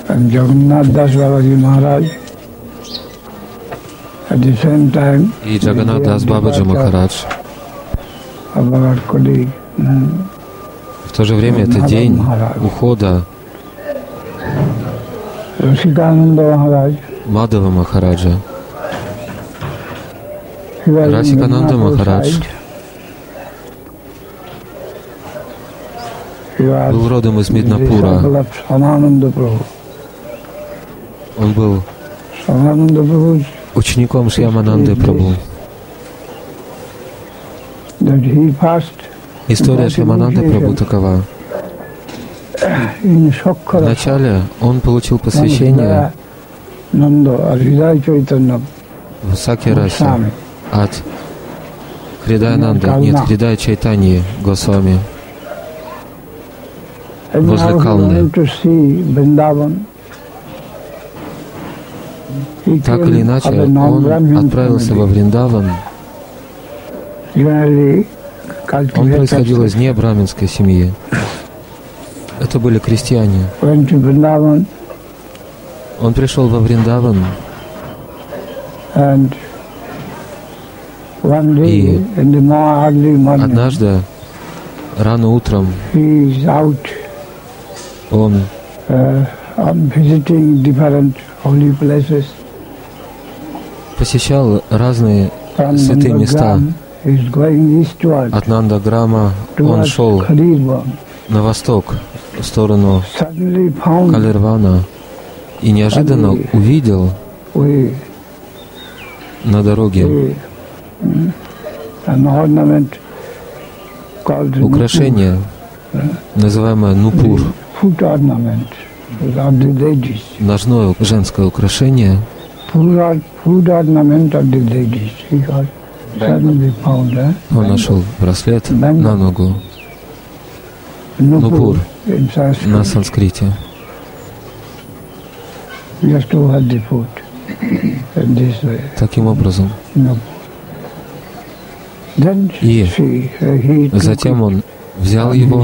and Jagannath Das Babaji Maharaj. At the same time, и Джаганнат Дас Бабаджи Махарадж. В то же время это день ухода Мадхава Махараджа. Расикананда Махарадж был родом из Миднапура. Он был учеником Шьямананды Прабху. История Шьямананды Прабху такова. Вначале он получил посвящение в Сакья-расе от Хридаянанды, нет, Хридая Чайтаньи Госвами возле Калны. Так или иначе, он отправился во Вриндаван. Он происходил из небраминской семьи. Это были крестьяне. Он пришел во Вриндаван, и однажды, рано утром, он посещал разные святые места. От Нандаграма он шел на восток, в сторону Калирвана, и неожиданно увидел на дороге украшение, называемое нупур, ножное женское украшение. Он нашел браслет на ногу, нупур на санскрите. Таким образом. И затем он взял его,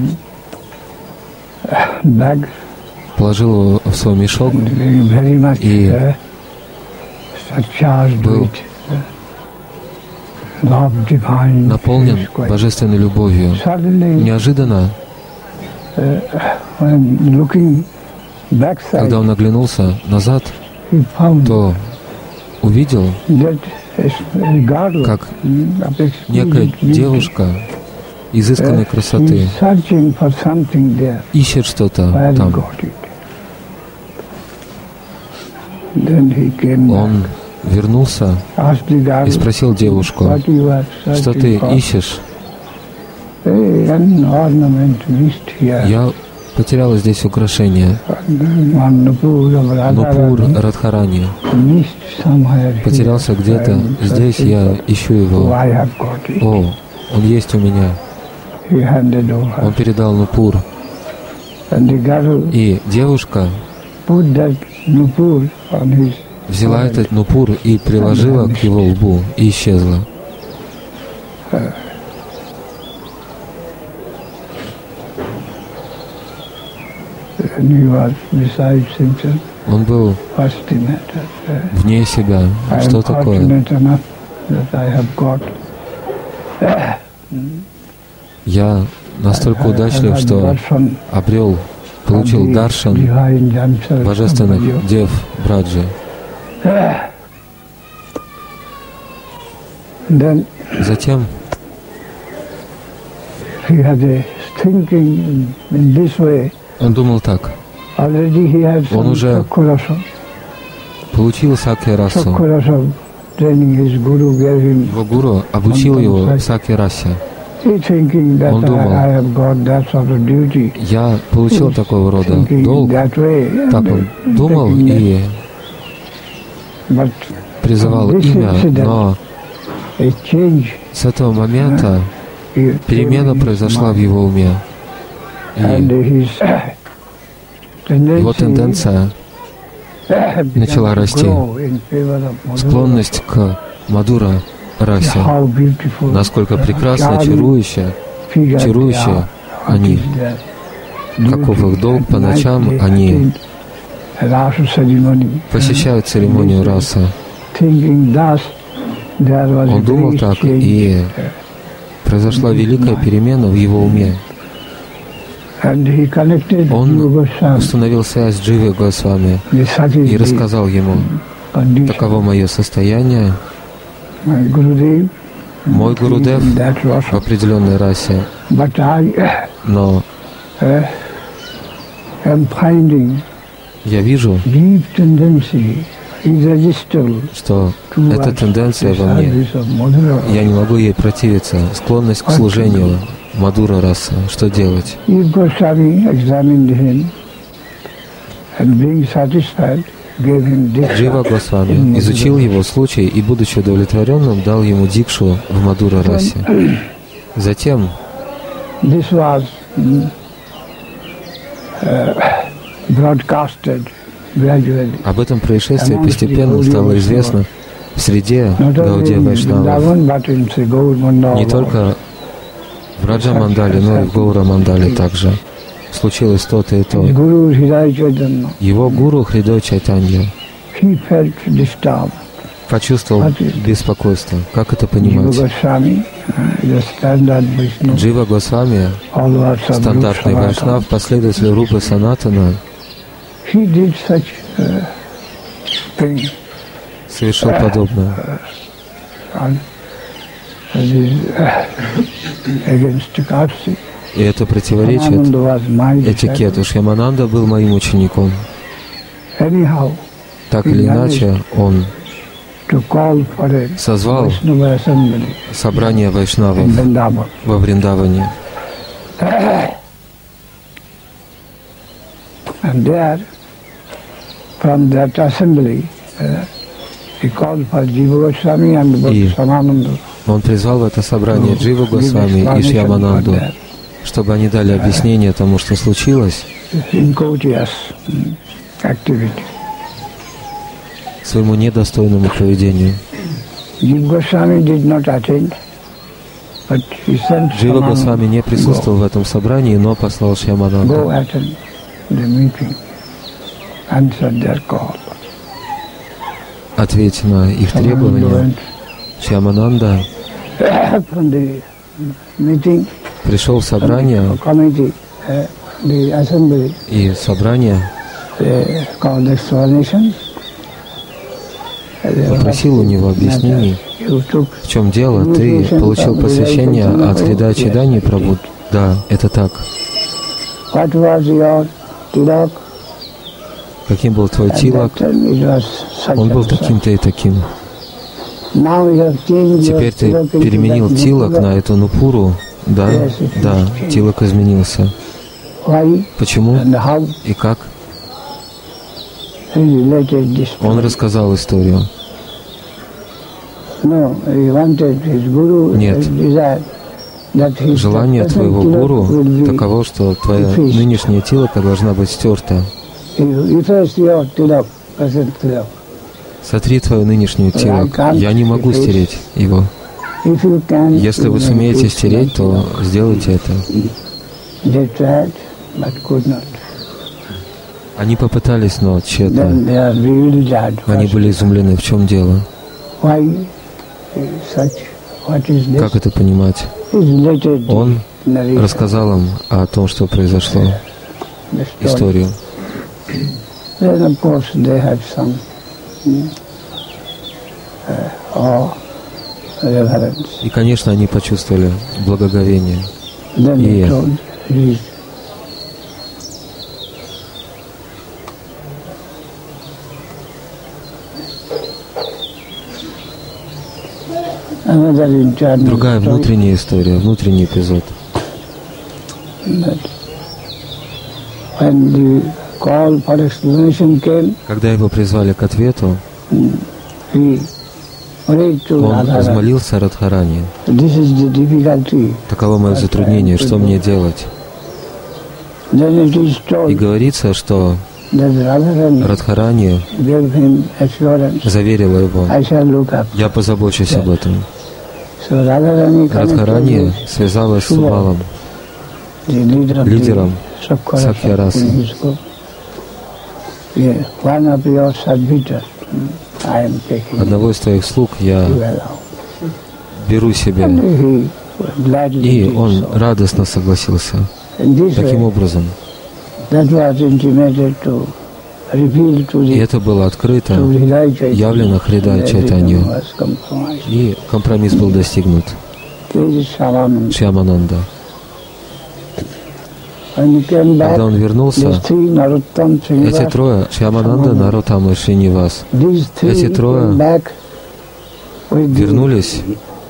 положил его в свой мешок и был наполнен божественной любовью. Неожиданно, когда он оглянулся назад, то увидел, как некая девушка изысканной красоты ищет что-то там. Он вернулся и спросил девушку, что ты ищешь? Я потеряла здесь украшение. Нупур Радхарани. Потерялся где-то. Здесь я ищу его. О, он есть у меня. Он передал нупур. И девушка взяла этот нупур и приложила к его лбу и исчезла. Он был вне себя. Что такое? Я настолько удачлив, что получил даршан божественных дев Браджи. Затем он думал так. Он уже получил сакья-расу. Его гуру обучил его сакья-расе. Он думал, я получил такого рода долг. Так он думал и призывал имя, но с этого момента перемена произошла в его уме. И его тенденция начала расти. Склонность к Мадура расе. Насколько прекрасно, чарующе они. Каков их долг по ночам, они посещают церемонию раса. Он думал так, и произошла великая перемена в его уме. Он установил связь с Дживой Госвами и рассказал ему: таково мое состояние. Мой Гурудев в определенной расе, но я вижу, что эта тенденция во мне, я не могу ей противиться, склонность к служению Мадура раса. Что делать? Джива Госвами изучил его случай и, будучи удовлетворенным, дал ему дикшу в Мадура расе. Затем об этом происшествии постепенно стало известно в среде Гаудия Вайшнавов, не только в Раджа Мандале, но и в Гаура Мандале также. Случилось то-то и то. Его гуру Хридой Чайтанья почувствовал беспокойство. Как это понимать? Джива Госвами, стандартный вайшнав, последователь Рупы Санатана, совершил подобное. И это противоречит этикету. Шьямананда был моим учеником. Так или иначе, он созвал собрание вайшнавов во Вриндаване. И он призвал в это собрание Дживу Госвами и Шьямананду, чтобы они дали объяснение тому, что случилось, своему недостойному поведению. Джива Госвами не присутствовал в этом собрании, но послал Шьямананду. Ответь на их требования. Шьямананда пришел в собрание, и собрание попросил у него объяснений, в чем дело. Ты получил посвящение от Хридай Чайтаньи Прабху? Да, это так. Каким был твой тилак? Он был таким-то и таким. Теперь ты переменил тилак на эту нупуру. Да, да, тилак изменился. Почему и как? Он рассказал историю. Нет. Желание твоего гуру таково, что твоя нынешняя тилака должна быть стерта. Сотри твою нынешнюю тилак. Я не могу стереть его. Если вы сумеете стереть, то сделайте это. Они попытались, но тщетно. Они были изумлены. В чем дело? Как это понимать? Он рассказал им о том, что произошло, историю. И, конечно, они почувствовали благоговение. И другая внутренняя история, внутренний эпизод. Когда его призвали к ответу, он взмолился Радхарани. Таково мое затруднение, что мне делать? И говорится, что Радхарани заверила его: я позабочусь об этом. Радхарани связалась с Балом, лидером Сакья расы. Yeah, one of your servitors, I am taking одного из твоих слуг я you along. беру себе. And he gladly И did он so. радостно согласился. In this Таким way, образом, that was intimated to reveal to и the это было открыто, Hridaya Chaitanya, явлено Хридай and Чайтанью, everything was compromised. и компромисс был достигнут. This is Shyamananda. Шьямананда. When he came back, Когда он вернулся, these three Narottam эти Srinivas, трое, Шьямананда, Нароттам и Шринивас, these three эти трое came back with the вернулись.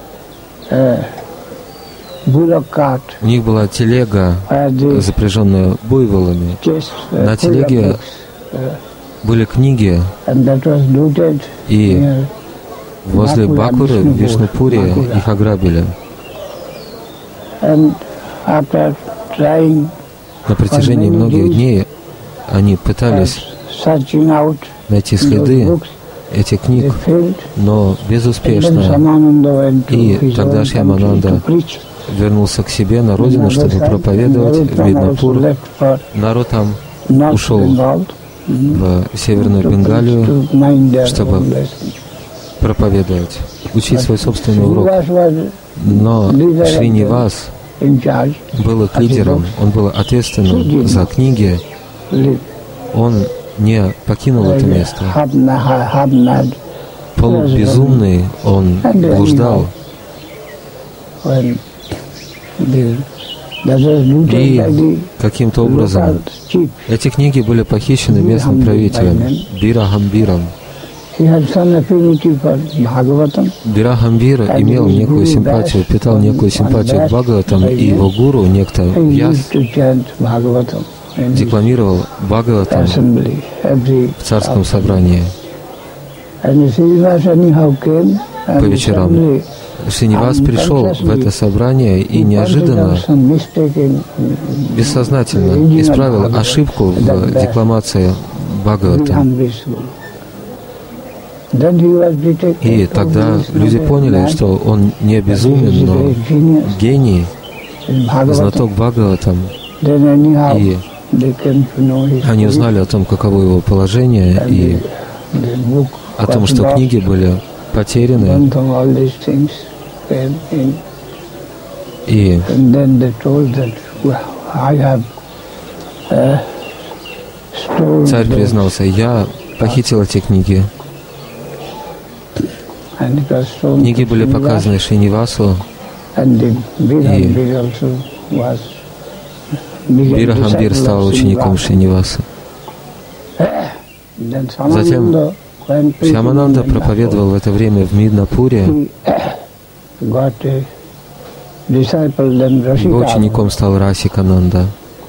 bullock cart, У них была телега, where the запряженная буйволами. chests На were full of телеге books, были книги, and that was looted и near возле Бакуры, в Вишнупуре, их ограбили. And after trying На протяжении многих дней они пытались searching out найти those следы books, этих they книг, failed. но And then безуспешно. Shyamananda went to И his тогда own country Шьямананда to preach. вернулся к себе на родину, On the чтобы other side, проповедовать в Narottam also Миднапур. left for Наротам North ушел Bengal, в Северную to Бенгалию preach, to mind their чтобы own lessons. проповедовать, учить свой собственный урок. Srinivas was Но Шринивас in charge. был их лидером, он был ответственным за книги, Live. он не покинул это место. Half-mad Полубезумный, он блуждал. when that was looted by И the каким-то образом local chief. эти книги были похищены местным правителем Бирахамбиром. He had some affinity for Bhagavatam. Бирахамбир имел некую симпатию, питал некую симпатию к Бхагаватам, и его гуру, некто He Вьяс, used to chant Bhagavatam in his декламировал Бхагаватам assembly every в царском собрании And Srinivas anyhow came по and вечерам. suddenly Шринивас пришел в это собрание и неожиданно, some mistake in бессознательно исправил ошибку в декламации Бхагаватам. Then he was detected. И тогда люди поняли, что он не безумен, но гений, знаток Бхагаватам. Then anyhow И they came to know his они узнали о том, каково его положение, и the book о том, was что lost. книги были потеряны. One from all these things came in. И And then they told that, well, I have stolen царь those. признался: я похитил эти книги. And it was shown Книги to были Srinivas, показаны Шринивасу. and the Birhambir also was Бирахамбир стал учеником Шриниваса. Then Затем Shyamananda went preaching Шьямананда in проповедовал в это время в Миднапуре. He got a disciple, then Его Rasika. учеником стал Расикананда.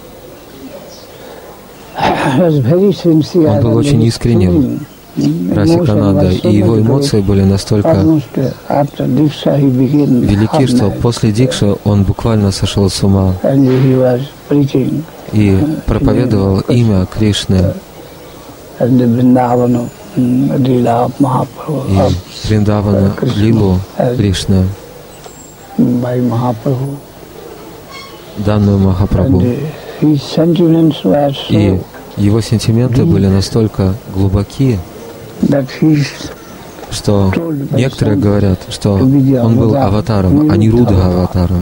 Was very sincere Он был and очень very искренним, feeling. Расикананда, Emotion was so и его much эмоции были настолько Almost after Diksha he became велики, что half-mad. после Дикши он буквально сошел с ума And he was preaching и проповедовал имя Кришны at the Vrindavana, Leela of Mahaprabhu, и Вриндавана Лилу Кришны, by Mahaprabhu. данную Махапрабху. And his sentiments were И so его сентименты были настолько глубоки, that he что некоторые говорят, что он был аватаром, а не Руда аватаром.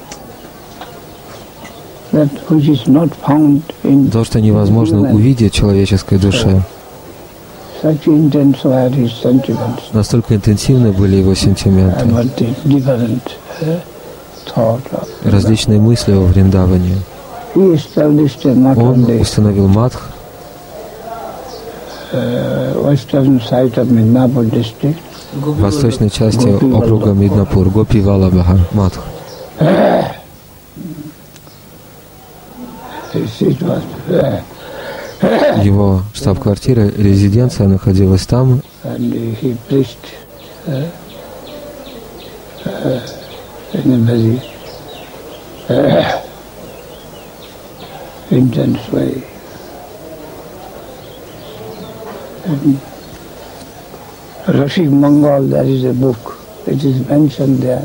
that which is not found in То, что невозможно увидеть в человеческой душе. such intense were his sentiments Настолько интенсивны были его сентименты, and what the different thought of. различные мысли о Вриндаване. He established not Он only установил Мадх, western side of Midnapur district, в восточной части округа Миднапур, Гопи Валабха Мадх. it was Его штаб-квартира, резиденция находилась там, and he preached in a very intense way. And Rashik Mangal, there is a book, it is mentioned there,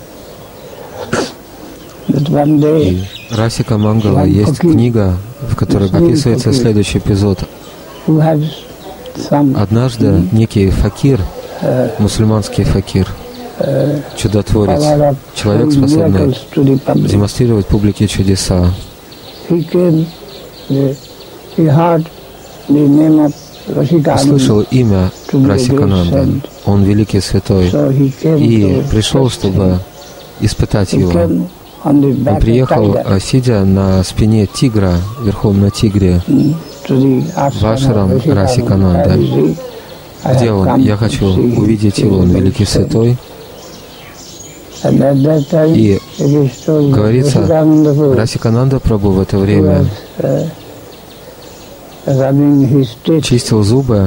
that one day и Расика Мангала есть книга, в которой описывается следующий эпизод. who has однажды некий факир, мусульманский факир, чудотворец, человек, способный демонстрировать публике чудеса, услышал имя Расикананда, он великий святой, и пришел, чтобы испытать его. Он приехал, сидя на спине тигра, верхом на тигре, в ашрам Расикананда. Где он? Я хочу увидеть его, он великий святой. И говорится, Расикананда Прабху в это время чистил зубы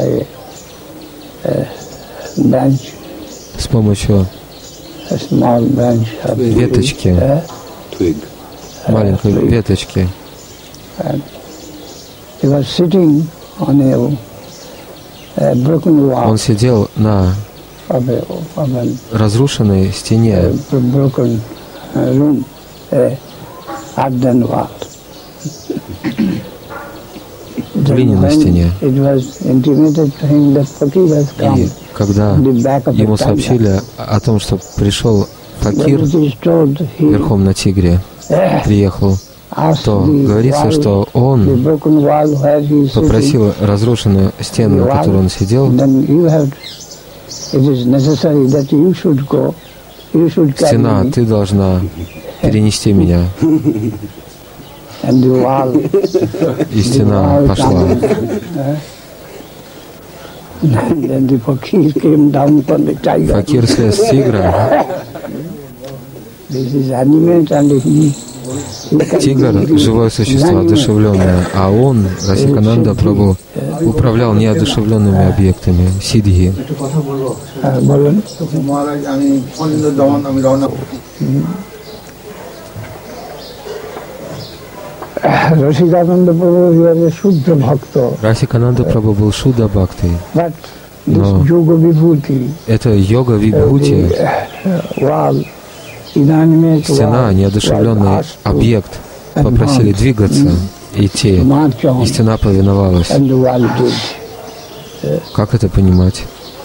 с помощью веточки, маленькой веточки. Он сидел на разрушенной стене, глиняной стене. И когда ему сообщили о том, что пришел факир верхом на тигре, приехал, то говорится, что он попросил разрушенную стену, на которой он сидел, стена, ты должна перенести меня. И стена пошла. Факир слез с тигра. Тигр – живое существо, одушевленное, а он, Расикананда Прабху, управлял неодушевленными объектами, сиддхи. Расикананда Прабху был Шудда Бхакти, но это йога вибхути, стена, неодушевленный объект, попросили двигаться, идти, и стена повиновалась. Как это понимать?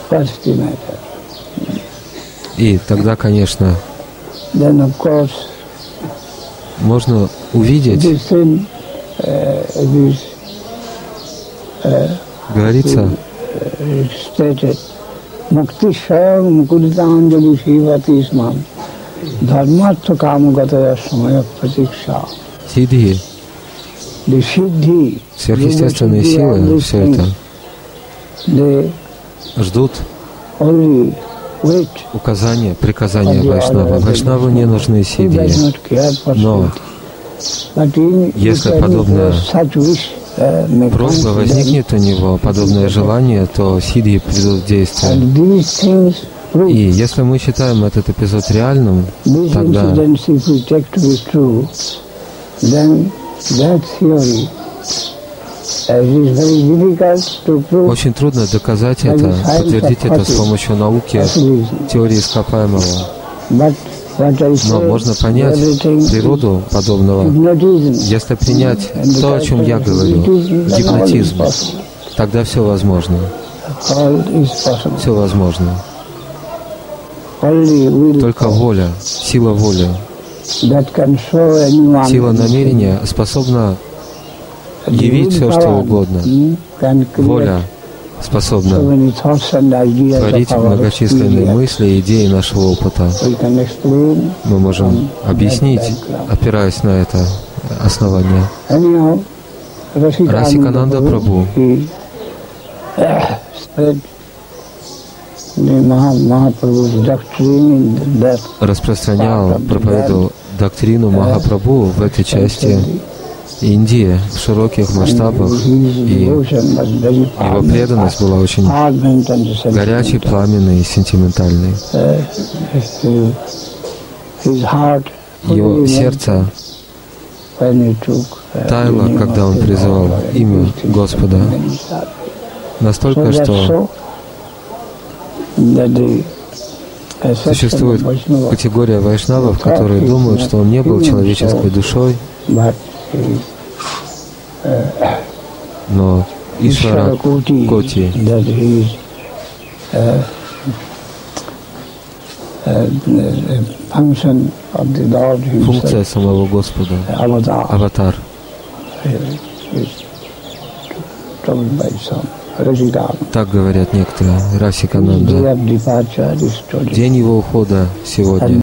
И тогда, конечно, можно увидеть, говорится, сиддхи, сверхъестественные силы, все это ждут указания, приказания Вайшнава. Вайшнаву не нужны сиддхи, но если подобная просьба возникнет у него, подобное желание, то сиддхи придут в действие. И если мы считаем этот эпизод реальным, тогда очень трудно доказать это, подтвердить это с помощью науки, теории ископаемого. Но можно понять природу подобного, если принять то, о чем я говорю, гипнотизм, тогда все возможно. Все возможно. Только воля, сила воли, сила намерения способна явить все, что угодно. Воля способна творить многочисленные мысли и идеи нашего опыта. Мы можем объяснить, опираясь на это основание. Расикананда Прабху распространял, проповедовал доктрину Махапрабху в этой части Индии в широких масштабах, и его преданность была очень горячей, пламенной и сентиментальной. Его сердце таяло, когда он призывал имя Господа, настолько, что существует категория вайшнавов, которые думают, что он не был человеческой душой, но Ишвара Коти. Функция самого Господа. Аватар. Так говорят некоторые. Расикананда. День его ухода сегодня.